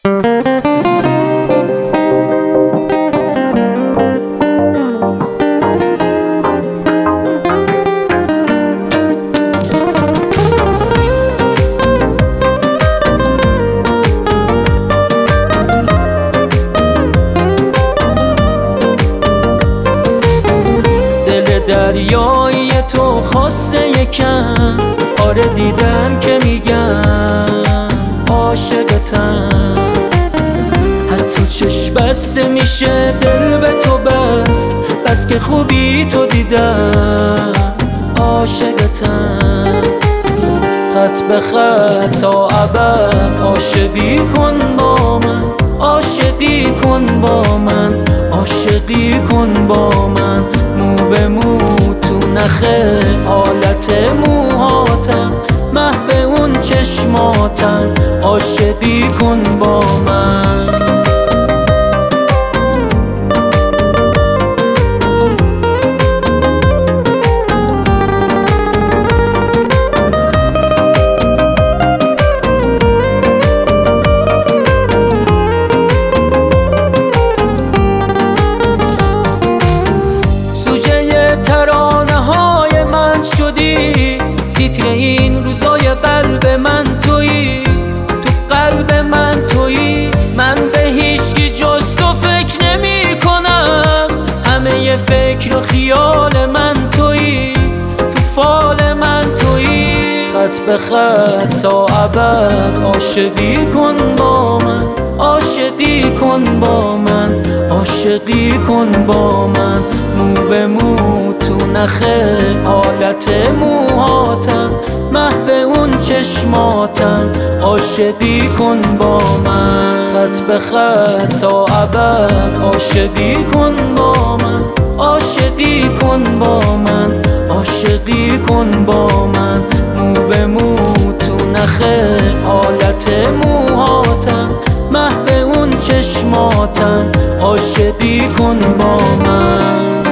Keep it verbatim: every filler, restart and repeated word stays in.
دریایی تو خواسته یکم، آره دیدم که میگم عاشقتم. حتی چشم بسته میشه دل به تو بس، بس که خوبی تو دیدم عاشقتم. خط به خط تا ابد عاشقی کن با من، عاشقی کن با من، عاشقی کن با من. مو به مو تو نخه حالت موهاتم، محو اون چشماتم، عاشقی کن با من. تیتر این روزای قلب من تویی، تو قلب من تویی. من به هیچکی جز تو فکر نمی کنم، همه ی فکر و خیال من تویی، تو فال من تویی. خط به خط تا ابد عاشقی کن با من، عاشقی کن با من، عاشقی کن با من. مو به مو تو نخه حالت موهاتم، محو اون چشماتم، عاشقی کن با من. خط به خط تا ابد عاشقی کن با من، عاشقی کن با من، عاشقی کن با من. مو به مو تو نخه حالت موهاتم، محو اون چشماتم، عاشقی کن با من.